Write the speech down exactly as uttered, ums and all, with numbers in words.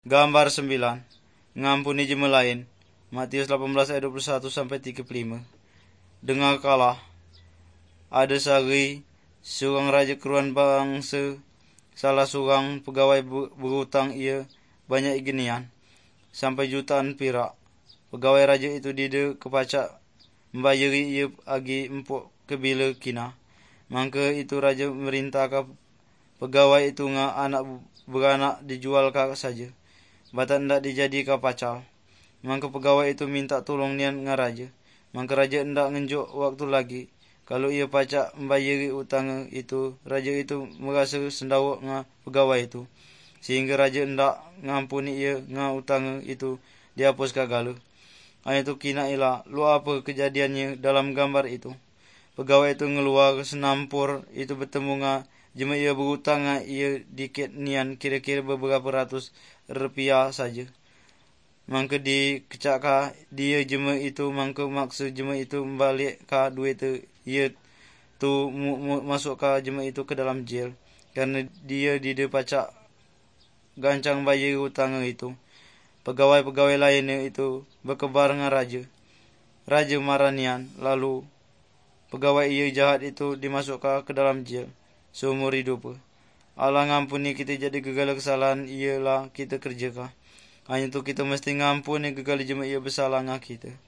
Gambar sembilan. Ngampuni jema lain. Matius delapan belas ayat dua puluh satu sampai tiga puluh lima. Dengarkanlah. Ada sehari seorang raja keruan bangsa, salah seorang pegawai berhutang ia banyak iginian, sampai jutaan perak. Pegawai raja itu dida kepacak membayari ia agi empuk kebila kina. Maka itu raja merintah ke pegawai itu nga anak beranak dijual ka saja, batak ndak dijadi ka pacal. Maka pegawai itu minta tolong nian nga raja. Maka raja ndak ngenjuk waktu lagi. Kalau ia pacak membayari utang itu, raja itu merasa sendawak nga pegawai itu, sehingga raja ndak ngampuni ia nga utang itu dihapus kagala. Hanya itu kina ilah, lu apa kejadiannya dalam gambar itu. Pegawai itu ngeluar senampur itu bertemu nga jema ia berutang nga ia dikit nian kira-kira beberapa ratus rupiah saja. Mangka dikecak ka dia jema itu, mangka maksud jema itu membalik ka duit itu, ia tu masuk ka jema itu ke dalam jail, karena dia dida pacak gancang bayar hutang itu. Pegawai-pegawai lainnya itu berkebar dengan raja. Raja marah nian, lalu pegawai ia jahat itu dimasukkan ke dalam jail seumur hidup. Allah ngampuni kita jadi gegala kesalahan ialah kita kerjakan. Hanya itu kita mesti ngampuni gegala jema ia bersalah ngah kita.